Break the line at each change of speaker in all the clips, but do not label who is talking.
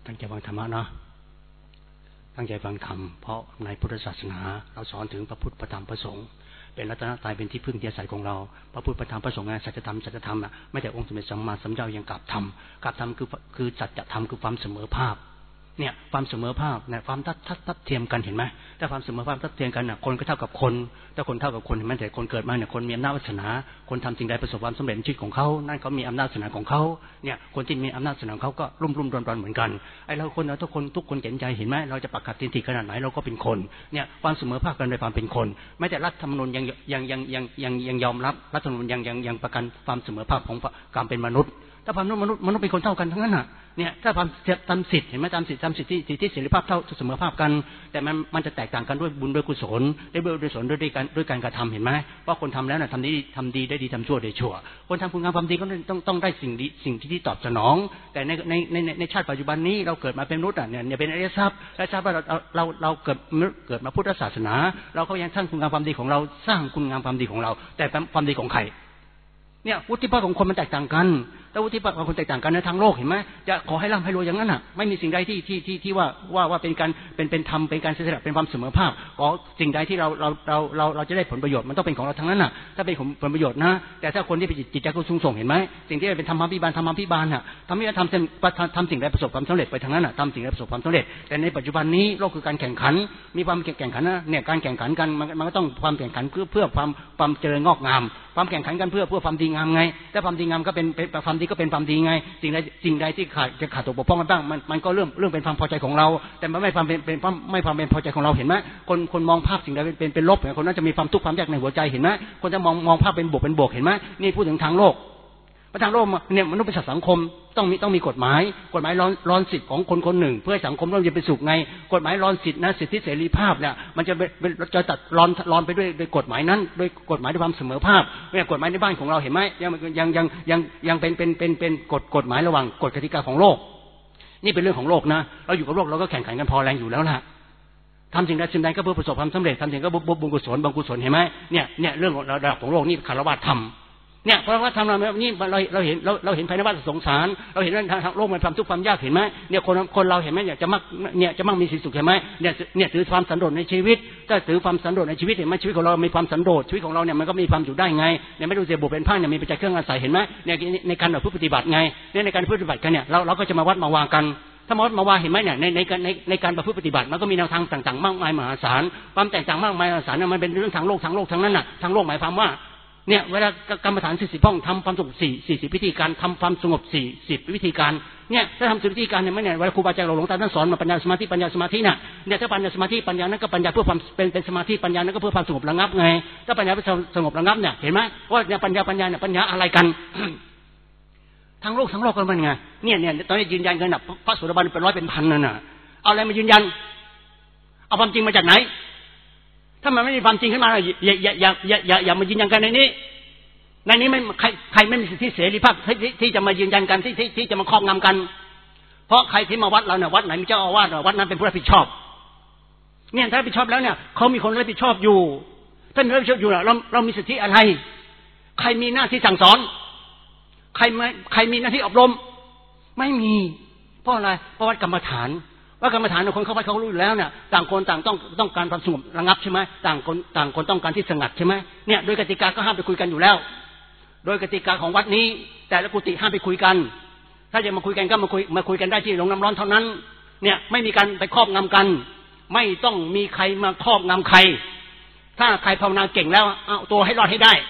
ตั้งใจฟังธรรมะเนาะตั้งใจฟังธรรมเพราะในพุทธศาสนาเราสอนถึงพระพุทธพระธรรมพระสงฆ์เป็นรัตนตรัยเป็นที่พึ่งที่อาศัยของเราพระพุทธพระธรรมพระสงฆ์สัจธรรมสัจธรรมอ่ะไม่แต่องค์สมเด็จสัมมาสัมพุทธเจ้ายังกราบธรรมคือสัจธรรมคือความเสมอภาคเนี่ยความเสมอภาคเนี่ยความทัดเทียมกันเห็นไหมถ้าความเสมอภาคทัดเทียมกันน่ะคนก็เท่ากับคนถ้าคนเท่ากับคนเห็นไหมแต่คนเกิดมาเนี่ยคนมีอำนาจวาสนาคนทำสิ่งใดประสบความสำเร็จในชีวิตของเขานั่นเขามีอำนาจวาสนาของเขาเนี่ยคนที่มีอำนาจวาสนาของเขาก็รุ่มดอนเหมือนกันไอ้เราคนเราทุกคนเห็นใจเห็นไหมเราจะปักกัดทินติขนาดไหนเราก็เป็นคนเนี่ยความเสมอภาคกันในความเป็นคนแม้แต่รัฐธรรมนูญยังยอมรับรัฐธรรมนูญยังประกันความเสมอภาคของการเป็นมนุษย์ถ้าความมนุษย์เป็นคนเท่ากันทั้งนั้นน่ะเนี่ยถ้าความตามสิทธิ์เห็นไหมตามสิทธิเสรีภาพเท่าเสมอภาพกันแต่มันจะแตกต่างกันด้วยบุญด้วยกุศลด้วยกุศลด้วยการกระทำเห็นไหมเพราะคนทำแล้วน่ะทำดีได้ดีทำชั่วได้ชั่วคนทำคุณงามความดีก็ต้องได้สิ่งที่ตอบสนองแต่ในชาติปัจจุบันนี้เราเกิดมาเป็นมนุษย์เนี่ยเป็นอริยทรัพย์และทราบว่าเราเกิดมาพุทธศาสนาเราก็ยังสร้างคุณงามความดีของเราสร้างคุณงามความดีของเราแต่ความดีของใครเนี่ยวุฒิภาวะของคนมันแตกต่างกันแต่วุฒิภาวะของคนแตกต่างกันในทางโลกเห็นไหมจะขอให้ร่ำให้รวยอย่างนั้นน่ะไม่มีสิ่งใดที่ว่าเป็นการเป็นธรรมเป็นการเสียสละเป็นความเสมอภาคขอสิ่งใดที่เราจะได้ผลประโยชน์มันต้องเป็นของเราทั้งนั้นน่ะถ้าเป็นผลประโยชน์นะแต่ถ้าคนที่เป็นจิตใจเขาสูงส่งเห็นไหมสิ่งที่เป็นธรรมพิบาลน่ะทำสิ่งใดประสบความสำเร็จไปทางนั้นน่ะทำสิ่งใดประสบความสำเร็จแต่ในปัจจุบันนี้โลกคือการแข่งขันมีความแข่งขันนะเนี่ยการแข่งขันกันมันก็ต้องความแข่งขันเพื่อความเจริญงอกงามความแข่งขันกันเพื่อความดีงามไงถ้าความดีงามก็เป็นความดีก็เป็นความดีไงสิ่งใดที่ขาดตกบกพร่องกันบ้างมันก็เรื่องเป็นความพอใจของเราแต่มันไม่ความเป็นพอใจของเราเห็นไหมคนมองภาพสิ่งใดเป็นลบคนนั้นจะมีความทุกข์ความยากในหัวใจเห็นไหมคนจะมองภาพเป็นบวกเห็นไหมนี่พูดถึงทางโลกทางโลกเนี่ยมนุษย์เป็นสังคมต้องมีกฎหมายรอนสิทธิ์ของคนหนึ่งเพื่อสังคมร่วมจะเป็นสุขไงกฎหมายรอนสิทธินะสิทธิเสรีภาพเนี่ยมันจะตัดรอนไปด้วยกฎหมายนั้นด้วยกฎหมายด้วยความเสมอภาคเนี่ยกฎหมายในบ้านของเราเห็นไหมยังเป็นกฎหมายระหว่างกฎกติกาของโลกนี่เป็นเรื่องของโลกนะเราอยู่กับโลกเราก็แข่งขันกันพอแรงอยู่แล้วล่ะทำสิ่งใดก็เพื่อประสบความสำเร็จทำสิ่งก็บุญกุศลเห็นไหมเนี่ยเรื่องระดับของโลกนี่คารวะธรรมเนี่ยเพราะว่าทำเรานี่เราเห็นภายในวัฏสงสารเราเห็นทางโลกมันความทุกข์ความยากเห็นไหมเนี่ยคนเราเห็นไหมจะมั่งมีสุขเห็นไหมเนี่ยถือความสันโดษในชีวิตถ้าถือความสันโดษในชีวิตเห็นไหมชีวิตของเรามีความสันโดษชีวิตของเราเนี่ยมันก็มีความอยู่ได้ไงเนี่ยไม่ดูเสียบุเป็นผ้าเนี่ยมีปัจจัยเครื่องอาศัยเห็นไหมเนี่ยในการปฏิบัติไงเนี่ยในการปฏิบัติกันเนี่ยเราก็จะมาวัดมาวากันถ้ามาวาเห็นไหมเนี่ยในการประพฤติปฏิบัติมันก็มีแนวทางต่างๆมากมายมหาศาลความแตกต่างมากมายมหาศาลมันเป็นเรื่องทางโลกทั้งนั้นน่ะทางโลกหมายความว่าเนี่ยเวลากรรมฐาน40ห้องทำความสงบ40วิธีการทำความสงบ40วิธีการเนี่ยถ้าทำ10วิธีการเนี่ยไม่เนี่ยเวลาครูบาอาจารย์เราหลวงตาท่านสอนมาปัญญาสมาธิน่ะเนี่ยถ้าปัญญาสมาธิปัญญานั้นก็ปัญญาเพื่อความเป็นสมาธิปัญญานั้นก็เพื่อความสงบระงับไงถ้าปัญญาเพื่อสงบระงับเนี่ยเห็นไหมว่าเนี่ยปัญญาเนี่ยปัญญาอะไรกันทั้งโลกกันมันไงเนี่ยตอนนี้ยืนยันกันนะพระโสดาบันเป็นร้อยเป็นพันน่ะเอาอะไรมายืนยันเอาความจริงมาจากไหนถ้ามันไม่มีความจริงขึ้นมาอย่ามายืนยันกันในนี้ไม่ใครไม่มีสิทธิเสรีภาพที่จะมายืนยันกันที่จะมาครอบงำกันเพราะใครที่มาวัดเราเนี่ยวัดไหนมีเจ้าอาวาสวัดนั้นเป็นผู้รับผิดชอบเนี่ยถ้ารับผิดชอบแล้วเนี่ยเขามีคนรับผิดชอบอยู่ถ้ามีรับผิดชอบอยู่เรามีสิทธิอะไรใครมีหน้าที่สั่งสอนใครมีหน้าที่อบรมไม่มีเพราะอะไรเพราะวัดกรรมฐานคนเข้าวัดเขารู้อยู่แล้วเนี่ยต่างคนต่างต้องการความสงบระงับใช่ไหมต่างคนต้องการที่สงัดใช่ไหมเนี่ยโดยกติกาก็ห้ามไปคุยกันอยู่แล้วโดยกติกาของวัดนี้แต่ละกุฏิห้ามไปคุยกันถ้าจะมาคุยกันก็มาคุยกันได้ที่โรงน้ำร้อนเท่านั้นเนี่ยไม่มีการไปครอบงำกันไม่ต้องมีใครมาครอบงำใครถ้าใครภาวนาเก่งแล้วเอาตัวให้รอดให้ได้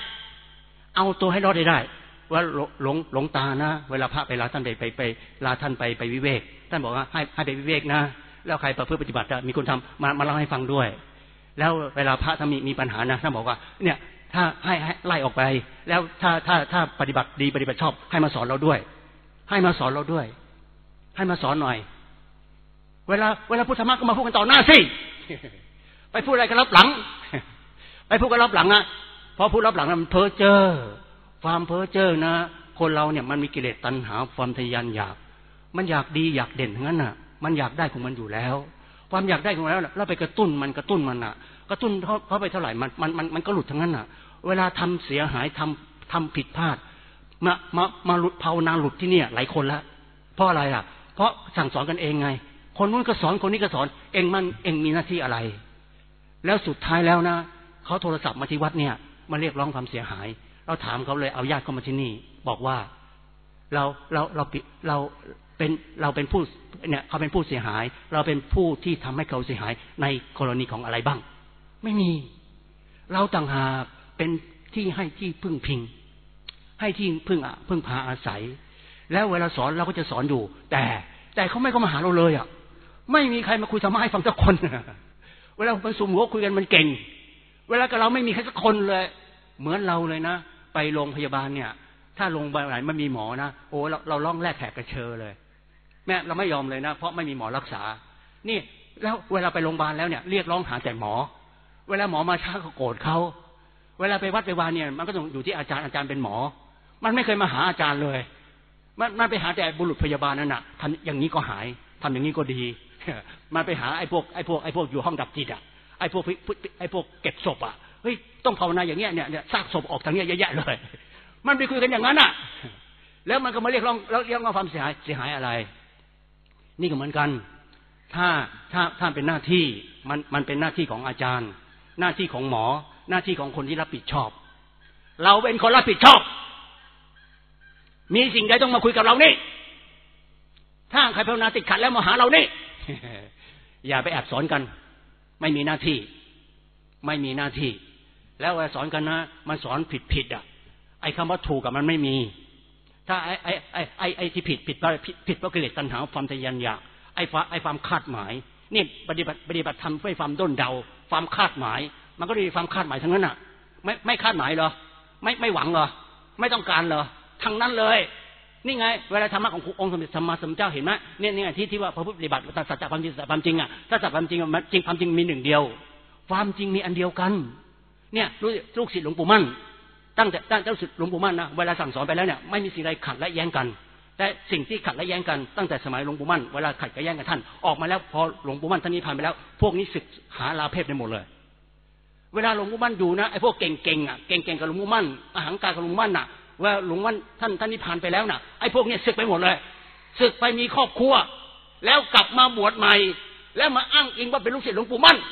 ว่าหลงตานะเวลาพระไปลาท่านไปลาท่านไปวิเวกท่านบอกว่าให้ไปวิเวกนะแล้วใครประพฤติปฏิบัติมีคนทำมาเล่าให้ฟังด้วยแล้วเวลาพระถ้ามีปัญหานะท่านบอกว่าเนี่ยถ้าให้ไล่ออกไปแล้วถ้าปฏิบัติดีปฏิบัติชอบให้มาสอนเราด้วยให้มาสอนหน่อยเวลาพูดธรรมะก็มาพูดกันต่อหน้าสิไปพูดอะไรกันรับหลังไปพูดกันรับหลังนะเพราะพูดรับหลังมันเพ้อเจ้อความเพ้อเจ้อนะคนเราเนี่ยมันมีกิเลสตัณหาความทะยานอยากมันอยากดีอยากเด่นทั้งนั้นน่ะมันอยากได้ของมันอยู่แล้วความอยากได้ของมันแล้วไปกระตุ้นมันน่ะกระตุ้นเขาไปเท่าไหร่มันก็หลุดทั้งนั้นน่ะเวลาทำเสียหายทำผิดพลาดมาหลุดภาวนาหลุดที่เนี่ยหลายคนละเพราะอะไรล่ะเพเพราะสั่งสอนกันเองไงคนนู้นก็สอนคนนี้ก็สอนเองมีหน้าที่อะไรแล้วสุดท้ายแล้วนะเขาโทรศัพท์มาที่วัดเนี่ยมาเรียกร้องความเสียหายเราถามเขาเลยเอาญาติเข้ามาที่นี่บอกว่าเราเป็นผู้เนี่ยเขาเป็นผู้เสียหายเราเป็นผู้ที่ทำให้เขาเสียหายในกรณีของอะไรบ้างไม่มีเราต่างหากเป็นที่ให้ที่พึ่งพิงให้ที่พึ่งพาอาศัยแล้วเวลาสอนเราก็จะสอนอยู่แต่เขาไม่เข้ามาหาเราเลยอ่ะไม่มีใครมาคุยธรรมะให้ฟังสักคนเวลามันสุมหัวคุยกันมันเก่งเวลากับเราไม่มีใครสักคนเลยเหมือนเราเลยนะไปโรงพยาบาลเนี่ยถ้าโรงพยาบาลไหนไม่มีหมอนะโอ้เราร้องแลกแขกกระเชอเลยแม่เราไม่ยอมเลยนะเพราะไม่มีหมอรักษานี่แล้วเวลาไปโรงพยาบาลแล้วเนี่ยเรียกร้องหาแต่หมอเวลาหมอมาช้าก็โกรธเขาเวลาไปวัดไปวาเนี่ยมันก็ต้องอยู่ที่อาจารย์เป็นหมอมันไม่เคยมาหาอาจารย์เลยมันไปหาแต่บุรุษพยาบาลนั่นน่ะทำอย่างนี้ก็หายทำอย่างนี้ก็ดีมันไปหาไอ้พวกอยู่ห้องดับจิตอ่ะไอ้พวกเก็บศพอ่ะเฮ้ยต้องภาวนาอย่างเงี้ยเนี่ยซากศพออกทางเนี้ยเยอะแยะเลยมันไปคุยกันอย่างนั้นอ่ะแล้วมันก็มาเรียกร้องความเสียหายอะไรนี่ก็เหมือนกันถ้าเป็นหน้าที่มันเป็นหน้าที่ของอาจารย์หน้าที่ของหมอหน้าที่ของคนที่รับผิดชอบเราเป็นคนรับผิดชอบมีสิ่งใดต้องมาคุยกับเรานี่ถ้าใครภาวนาติดขัดแล้วมาหาเรานี่ อย่าไปแอบสอนกันไม่มีหน้าที่แล้วเวลาสอนกันนะมันสอนผิดอ่ะไอ้คำว่าถูกกับมันไม่มีถ้าไอ้ที่ผิดเพราะกิเลสตัณหาความทะยานอยากไอ้ความคาดหมายนี่ปฏิบัติธรรมเพื่อความด้นเดาความคาดหมายมันก็มีความคาดหมายทั้งนั้นอ่ะไม่คาดหมายเหรอไม่หวังเหรอไม่ต้องการเหรอทั้งนั้นเลยนี่ไงเวลาธรรมะขององค์สมเด็จสัมมาสัมพุทธเจ้าเห็นไหมเนี่ยที่ว่าพระพุทธปฏิบัติสัจจะความจริงอ่ะถ้าสัจจะความจริงความจริงมีหนึ่งเดียวความจริงมีอันเดียวกันเนี่ยลูกศิษย์หลวงปู่มั่นตั้งแต่เจ้าศิษย์หลวงปู่มั่นนะเวลาสั่งสอนไปแล้วเนี่ยไม่มีสิ่งใดขัดและแย้งกันแต่สิ่งที่ขัดและแย้งกันตั้งแต่สมัยหลวงปู่มั่นเวลาขัดกับแย้งกับท่านออกมาแล้วพอหลวงปู่มั่นท่านนิพพานไปแล้วพวกนี้ศึกหาลาเพศได้หมดเลยเวลาหลวงปู่มั่นอยู่นะไอ้พวกเก่งๆอ่ะเก่งกับหลวงปู่มั่นอหังการกับหลวงปู่มั่นน่ะว่าหลวงปู่มั่นท่านนิพพานไปแล้วน่ะไอ้พวกนี้ศึกไปหมดเลยศึกไปมีครอบครัวแล้วกลับมาบวชใหม่แล้วมาอ้างอิงว่าเป็นลูกศิษย์หลวงปู่มั่น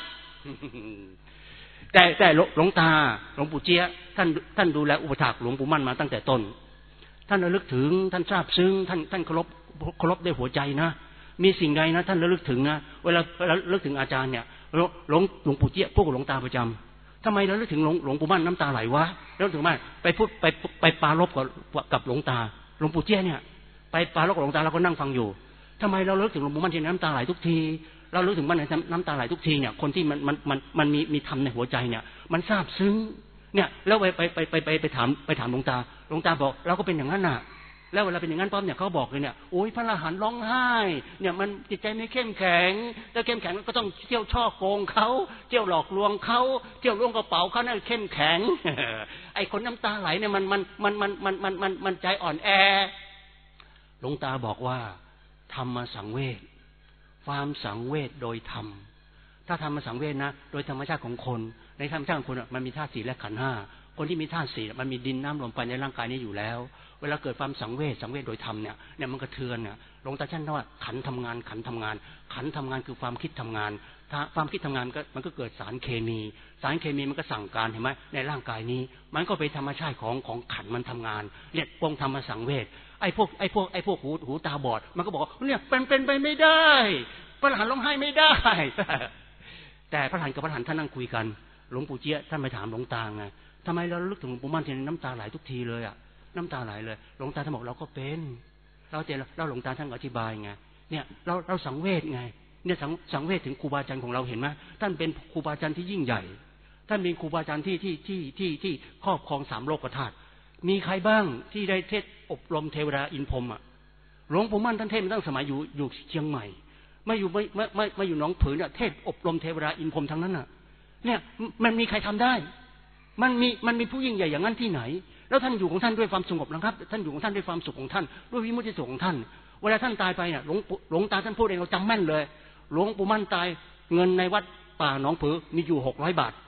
แต่หลวงตาหลวงปู่เจี๊ยท่านดูแลอุปถากหลวงปู่มั่นมาตั้งแต่ต้นท่านระลึกถึงท่านทราบซึ้งท่านเคารพด้วยหัวใจนะมีสิ่งใดนะท่านระลึกถึงนะเวลาระลึกถึงอาจารย์เนี่ยหลวงปู่เจี๊ยพวกหลวงตาประจำทำไมระลึกถึงหลวงปู่มั่นน้ำตาไหลวะแล้วถึงมาไปพูดไปปารภกับหลวงตาหลวงปู่เจี๊ยเนี่ยไปปารภกับหลวงตาเราก็นั่งฟังอยู่ทำไมเราระลึกถึงหลวงปู่มั่นที่น้ำตาไหลทุกทีเรารู้ถึงมันน้ำตาไหลทุกทีเนี่ยคนที่มันมีธรรมในหัวใจเนี่ยมันซาบซึ้งเนี่ยแล้วไปถามหลวงตาบอกเราก็เป็นอย่างนั้นน่ะแล้วเวลาเป็นอย่างนั้นปั๊บเนี่ยเขาบอกเลยเนี่ยโอ้ยพระอรหันต์ร้องไห้เนี่ยมันจิตใจไม่เข้มแข็งถ้าเข้มแข็งก็ต้องเที่ยวช่อโกงเขาเที่ยวหลอกลวงเขาเที่ยวล้วงกระเป๋าเขานั่นเข้มแข็ง ไอ้คนน้ำตาไหลเนี่ยมันใจอ่อนแอหลวงตาบอกว่าธรรมสังเวชความสังเวชโดยธรรมถ้าธรรมสังเวชนะโดยธรรมชาติของคนในธรรมชาติของคนมันมีธาตุสี่และขันธ์ห้าคนที่มีธาตุสี่มันมีดินน้ำลมไฟในร่างกายนี้อยู่แล้วเวลาเกิดความสังเวชโดยธรรมเนี่ยมันกระเทือนเนี่ยหลวงตาท่านว่าขันธ์ทำงานคือความคิดทำงานถ้าความคิดทำงานมันก็เกิดสารเคมีมันก็สั่งการเห็นไหมในร่างกายนี้มันก็เป็นธรรมชาติของขันธ์มันทำงานเนี่ยปงธรรมสังเวชไอ้พวกหูตาบอดมันก็บอกเนี่ยเป็นไปไม่ได้พระอรหันต์ร้องไห้ไม่ได้ แต่พระอรหันต์กับพระอรหันต์ท่านนั่งคุยกันหลวงปู่เจี๊ยท่านไปถามหลวงตาไงทำไมเราลึกถึงหลวงปู่มั่นทีน้ำตาไหลทุกทีเลยอ่ะน้ำตาไหลเลยหลวงตาท่านบอกเราก็เป็นเราหลวงตาท่านอธิบายไงเนี่ยเราสังเวชไงเนี่ยสังเวชถึงครูบาอาจารย์ของเราเห็นไหมท่านเป็นครูบาอาจารย์ที่ยิ่งใหญ่ท่านเป็นครูบาอาจารย์ที่ครอบครอง3โลกธาตุมีใครบ้างที่ได้เทศอบรมเทวดาอินพรหมอ่ะหลวงปู่มั่นท่านเทศมาตั้งสมัยอยู่เชียงใหม่ไม่อยู่หนองผือเนี่ยเทศอบรมเทวดาอินพรหมทั้งนั้นน่ะเนี่ยมันมีใครทำได้มันมีผู้ยิ่งใหญ่อย่างนั้นที่ไหนแล้วท่านอยู่ของท่านด้วยความสงบนะครับท่านอยู่ของท่านด้วยความสุขของท่านด้วยวิมุตติสุขของท่านเวลาท่านตายไปเนี่ยหลวงตาท่านพูดเองเราจำแม่นเลยหลวงปู่มั่นตายเงินในวัดป่าหนองผือมีอยู่600 บาท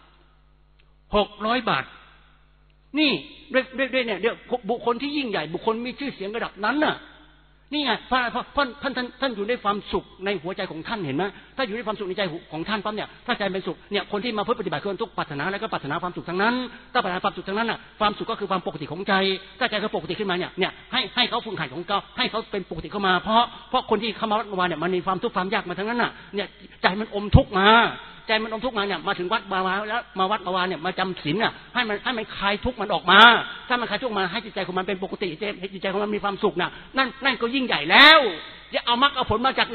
600 บาทนี่ด้วยเนี่ยเดี๋ยวบุคคลที่ยิ่งใหญ่บุคคลมีชื่อเสียงระดับนั้นน่ะนี่ไงเพราะท่านอยู่ในความสุขในหัวใจของท่านเห็นไหมถ้าอยู่ในความสุขในใจของท่านปั๊บเนี่ยถ้าใจเป็นสุขเนี่ยคนที่มาปฏิบัติคือทุกปรารถนาแล้วก็ปรารถนาความสุขทั้งนั้นถ้าปรารถนาความสุขทั้งนั้นน่ะความสุขก็คือความปกติของใจถ้าใจเขาปกติขึ้นมาเนี่ยให้เขาฝึกหัดของเขาให้เขาเป็นปกติเข้ามาเพราะคนที่เข้ามาวัดมาเนี่ยมันมีความทุกข์ความยากมาทั้งนั้นน่ะเนี่ยใจมันอมทุกข์มาใจมันอมทุกข์มาเนี่ยมาถึงวัดมาแล้วมาวัดมาวาเนี่ยมาจำศีลน่ะให้มันคลายทุกข์มันออกมาถ้ามันคลายทุกข์มาให้จิตใจของมันเป็นปกติให้จิตใจของมันมีความสุขน่ะนั่นก็ยิ่งใหญ่แล้วจะเอามรรคเอาผลมาจากไหน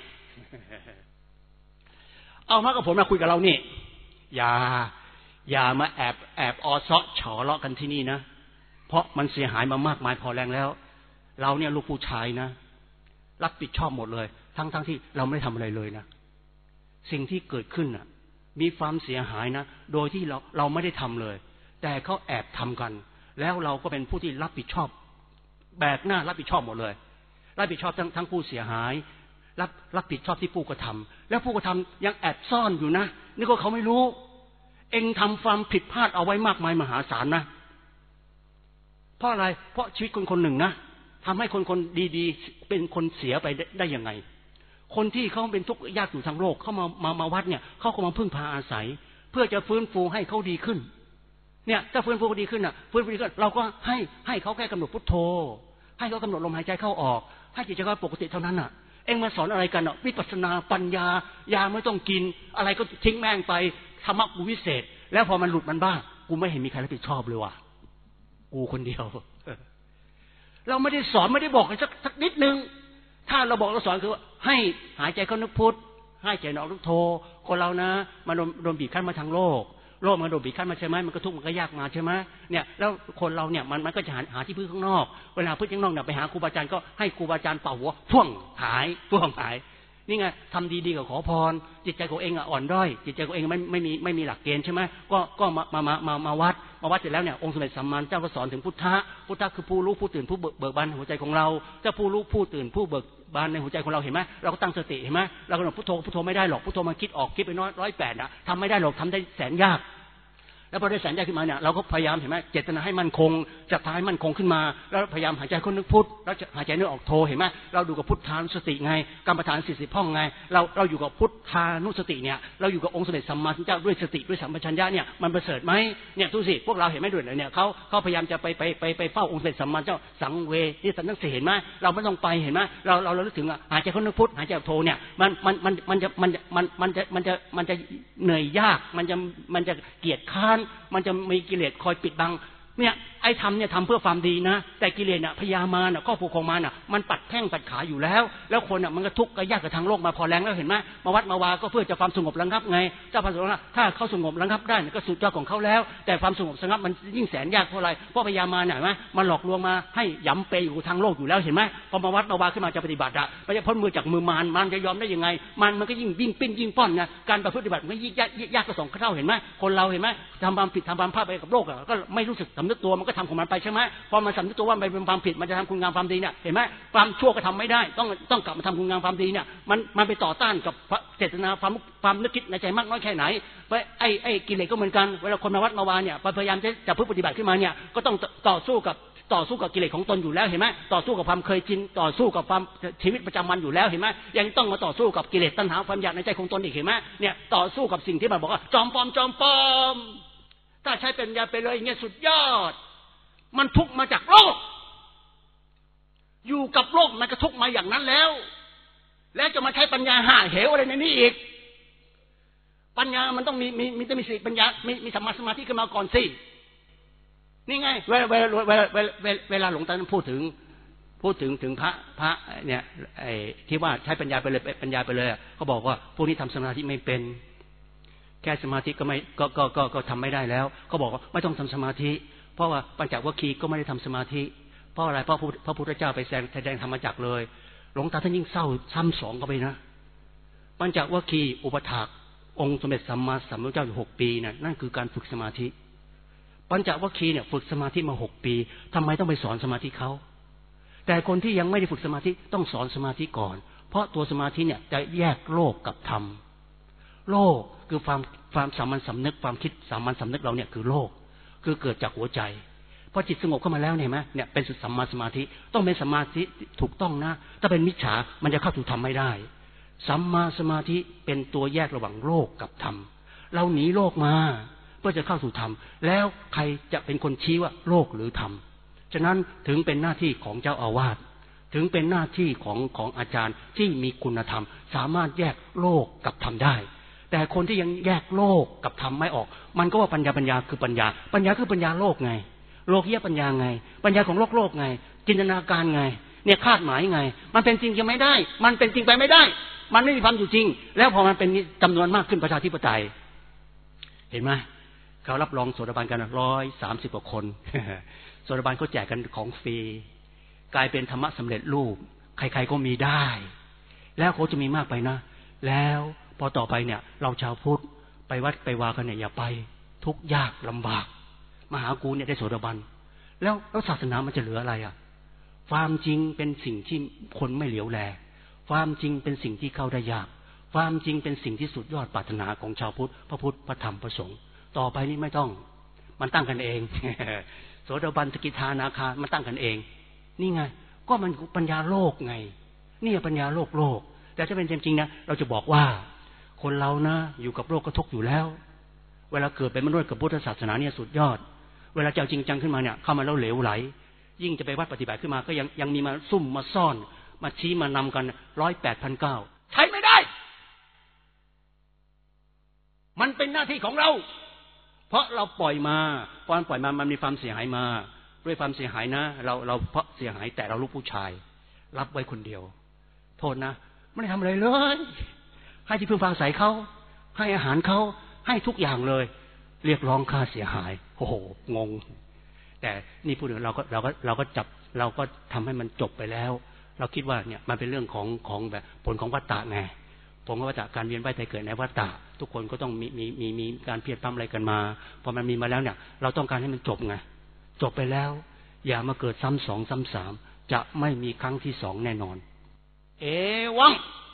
เอามรรคเอาผลมาคุยกับเรานี่อย่ามาแอบอซาะฉอเลาะกันที่นี่นะเพราะมันเสียหายมามากมายพอแรงแล้วเราเนี่ยลูกผู้ชายนะรับผิดชอบหมดเลยทั้งที่เราไม่ได้ทำอะไรเลยนะสิ่งที่เกิดขึ้นน่ะมีความเสียหายนะโดยที่เราไม่ได้ทำเลยแต่เขาแอบทำกันแล้วเราก็เป็นผู้ที่รับผิดชอบแบกหน้ารับผิดชอบหมดเลยรับผิดชอบทั้งผู้เสียหายรับผิดชอบที่ผู้กระทำแล้วผู้กระทำยังแอบซ่อนอยู่นะนี่ก็เขาไม่รู้เองทำความผิดพลาดเอาไว้มากมายมหาศาลนะเพราะอะไรเพราะชีวิตคนหนึ่งนะทำให้คนดีๆเป็นคนเสียไปได้ยังไงคนที่เขาเป็นทุกข์ยากอยู่ทางโลกเขามาวัดเนี่ยเขาก็มาพึ่งพาอาศัยเพื่อจะฟื้นฟูให้เขาดีขึ้นเนี่ยถ้าฟื้นฟูดีขึ้นน่ะฟื้นฟูดีขึ้นเราก็ให้เขาแค่กำหนดพุทโธให้เขากำหนดลมหายใจเข้าออกให้จิตใจเขาปกติเท่านั้นน่ะเอ็งมาสอนอะไรกันเนาะวิปัสสนาปัญญายาไม่ต้องกินอะไรก็ทิ้งแม่งไปธรรมะกูวิเศษแล้วพอมันหลุดมันบ้างกูไม่เห็นมีใครรับผิดชอบเลยว่ะกูคนเดียวเราไม่ได้สอนไม่ได้บอกกันสักนิดนึงถ้าเราบอกเราสอนคือให้หายใจเข้านึกพุทให้ใจออกนึกโธคนเรานะมันโดนบีบคั้นมาทางโลกมันโดนบีบคั้นมาใช่ไหมมันก็ทุกข์มันก็ยากมาใช่ไหมเนี่ยแล้วคนเราเนี่ยมันก็จะหาที่พึ่งข้างนอกเวลาพึ่งข้างนอกเนี่ยไปหาครูบาอาจารย์ก็ให้ครูบาอาจารย์เป่าหัวพ่วงหายนี่ไงทำดีๆกับขอพรจิตใจของเองอ่อนด้อยจิตใจของเองไม่มีหลักเกณฑ์ใช่ไหมก็มาวัดเสร็จแล้วเนี่ยองค์สมเด็จสัมมาสัมพุทธเจ้าก็สอนถึงพุทธะคือผู้รู้ผู้ตื่นผู้เบิกบานหัวใจของเราเจ้าผู้รู้ผู้ตื่นผู้เบิกบานในหัวใจของเราเห็นไหมเราก็ตั้งสติเห็นไหมเราก็พุทโธไม่ได้หรอกพุทโธมันคิดออกคิดไป108นะทำไม่ได้หรอกทำได้แสนยากแล้วพอได้สัญญาขึ้นมาเนี่ยเราก็พยายามเห็นไหมเจตนาให้มั่นคงจับท้ายมั่นคงขึ้นมาแล้วพยายามหายใจเข้านึกพุทแล้วหายใจนึกออกโธเห็นไหมเราดูกับพุทธานุสติไงกรรมฐาน40ห้องไงเราอยู่กับพุทธานุสติเนี่ยเราอยู่กับองค์สมเด็จสัมมาสัมพุทธเจ้าด้วยสติด้วยสัมปชัญญะเนี่ยมันประเสริฐไหมเนี่ยดูสิพวกเราเห็นไหมด้วยเนี่ยเขาพยายามจะไปเฝ้าองค์สมเด็จสัมมาสัมพุทธเจ้าสังเวนี่สันนักเสเห็นไหมเราไม่ต้องไปเห็นไหมเราลึกถึงหายใจเข้านึกพุทหายใจออกโธเนี่ยมันจะเหนื่อยยากมันจะเกียจค้านมันจะมีกิเลสคอยปิดบังเนี่ยไอ้ทำเนี่ยทำเพื่อความดีนะแต่กิเลสน่ะพยามาน่ะข้อผูกของมันน่ะมันปัดแข้งปัดขาอยู่แล้วคนน่ะมันก็ทุกข์ก็ยากกับทางโลกมาพอแรงแล้วเห็นไหมมาวัดมาวาก็เพื่อจะความสงบระงับไงเจ้าพระสงฆ์ถ้าเขาสงบระงับได้ก็สุดยอดของเขาแล้วแต่ความสงบระงับมันยิ่งแสนยากเพราะอะไรเพราะพยามาน่ะไหมมันหลอกลวงมาให้ย้ำเปย์อยู่ทางโลกอยู่แล้วเห็นไหมพอมาวัดมาวาขึ้นมาจะปฏิบัติอ่ะไม่จะพ้นมือจากมือมันจะยอมได้ยังไงมันก็ยิ่งปิ้นยิ่งป้อนไงการปฏิบัติมันยิ่งยากกว่า2 เท่าเห็นไหมคนเราเห็นไหมทำความผิดทำความพลาดไปกับโลกก็ไม่รู้สึกสำนึกตัวมันก็ทำของมันไปใช่ไหมพอมันสำนึกตัวว่ามันเป็นความผิดมันจะทำคุณงามความดีเนี่ยเห็นไหมความชั่วก็ทำไม่ได้ต้องกลับมาทำคุณงามความดีเนี่ยมันไปต่อต้านกับเจตนาความนึกคิดในใจมากน้อยแค่ไหนไอ้กิเลสก็เหมือนกันเวลาคนมาวัดมาวาเนี่ยพยายามจะพึ่งปฏิบัติขึ้นมาเนี่ยก็ต้องต่อสู้กับกิเลสของตนอยู่แล้วเห็นไหมต่อสู้กับความเคยชินต่อสู้กับความชีวิตประจำวันอยู่แล้วเห็นไหมยังต้องมาต่อสู้กับกิเลสตัณหาความอยากในใจของตนอีกเห็นไหมเนี่ยต่อสู้กับสิ่งที่มันบอกว่าจอมปลอมถ้าใช้ปัญญาไปเลยอย่างเงี้ยสุดยอดมันทุกข์มาจากโลกอยู่กับโลกมันก็ทุกข์มาอย่างนั้นแล้วจะมาใช้ปัญญาหาเหวอะไรในนี้อีกปัญญามันต้องมีสติปัญญามีสัมมาสมาธิขึ้นมาก่อนสินี่ไงเวลาหลวงตาพูดถึงพระเนี่ยไอ้ที่ว่าใช้ปัญญาไปเลยเขาบอกว่าพวกนี้ทำสมาธิไม่เป็นแค่สมาธิก็ทำไม่ได้แล้วเขาบอกว่าไม่ต้องทำสมาธิเพราะว่าปัญจวัคคีย์ก็ไม่ได้ทำสมาธิเพราะอะไรเพราะพระพุทธเจ้าไปแสดงธรรมจักรเลยหลวงตาท่านยิ่งเศร้าซ้ำ2เข้าไปนะปัญจวัคคีย์อุปถากองค์สมเด็จสัมมาสัมพุทธเจ้าอยู่6 ปีนั่นคือการฝึกสมาธิปัญจวัคคีย์เนี่ยฝึกสมาธิมา6 ปีทำไมต้องไปสอนสมาธิเขาแต่คนที่ยังไม่ได้ฝึกสมาธิต้องสอนสมาธิก่อนเพราะตัวสมาธิเนี่ยจะแยกโลกกับธรรมโลกคือความสามัญสำนึกความคิดสามัญสำนึกเราเนี่ยคือโลกคือเกิดจากหัวใจพอจิตสงบเข้ามาแล้วเห็นไหมเนี่ยเป็นสัมมาสมาธิต้องเป็นสมาธิถูกต้องนะถ้าเป็นมิจฉามันจะเข้าสู่ธรรมไม่ได้สัมมาสมาธิเป็นตัวแยกระหว่างโลกกับธรรมเราหนีโลกมาเพื่อจะเข้าสู่ธรรมแล้วใครจะเป็นคนชี้ว่าโลกหรือธรรมฉะนั้นถึงเป็นหน้าที่ของเจ้าอาวาสถึงเป็นหน้าที่ของอาจารย์ที่มีคุณธรรมสามารถแยกโลกกับธรรมได้แต่คนที่ยังแยกโลกกับธรรมไม่ออกมันก็ว่าปัญญาคือปัญญาคือปัญญาโลกไงโลกียปัญญาไงปัญญาของโลกไงจินตนาการไงเนี่ยคาดหมายไงมันเป็นจริงยังไม่ได้มันเป็นจริงไปไม่ได้มันไม่มีความอยู่จริงแล้วพอมันเป็นจำนวนมากขึ้นประชาธิปไตยเห็นไหมเขารับรองโสดาบันกัน130 กว่าคนโสดาบันเขาแจกกันของฟรีกลายเป็นธรรมะสำเร็จรูปใครๆก็มีได้แล้วเขาจะมีมากไปนะแล้วพอต่อไปเนี่ยเราชาวพุทธไปวัดไปวากันเนี่ยอย่าไปทุกข์ยากลำบากมาหากูเนี่ยได้โสดาบันแล้วศาสนามันจะเหลืออะไรอ่ะความจริงเป็นสิ่งที่คนไม่เหลียวแลความจริงเป็นสิ่งที่เข้าได้ยากความจริงเป็นสิ่งที่สุดยอดปรารถนาของชาวพุทธพระพุทธพระธรรมพระสงฆ์ต่อไปนี้ไม่ต้องมันตั้งกันเอง โสดาบันสกิทานาคามันตั้งกันเองนี่ไงก็มันปัญญาโลกไงนี่ปัญญาโลกแต่ถ้าเป็นจริงๆนะเราจะบอกว่าคนเรานะอยู่กับโลกก็ทุกข์อยู่แล้วเวลาเกิดเป็นมนุษย์กับพุทธศาสนาเนี่ยสุดยอดเวลาเจ้าจริงจังขึ้นมาเนี่ยเข้ามาแล้วเหลวไหลยิ่งจะไปวัดปฏิบัติขึ้นมาก็ยังมีมาซุ่มมาซ่อนมาชี้มานำกัน108,900ใช้ไม่ได้มันเป็นหน้าที่ของเราเพราะเราปล่อยมาพอมันปล่อยมามันมีความเสียหายมาด้วยความเสียหายนะเราเพราะเสียหายแต่เราลูกผู้ชายรับไว้คนเดียวโทษนะไม่ได้ทำอะไรเลยให้ที่พึ่งพาอาศัยเขาให้อาหารเขาให้ทุกอย่างเลยเรียกร้องค่าเสียหายโอ้โหงงแต่นี่พูดถึงเราก็ทำให้มันจบไปแล้วเราคิดว่าเนี่ยมันเป็นเรื่องของแบบผลของวัฏฏะไงผลของวัฏฏะการเวียนว่ายตายเกิดในวัฏฏะทุกคนก็ต้องมีการเพียรปั๊มอะไรกันมาพอมันมีมาแล้วเนี่ยเราต้องการให้มันจบไงจบไปแล้วอย่ามาเกิดซ้ำ2ซ้ำ3จะไม่มีครั้งที่2แน่นอนเอวัง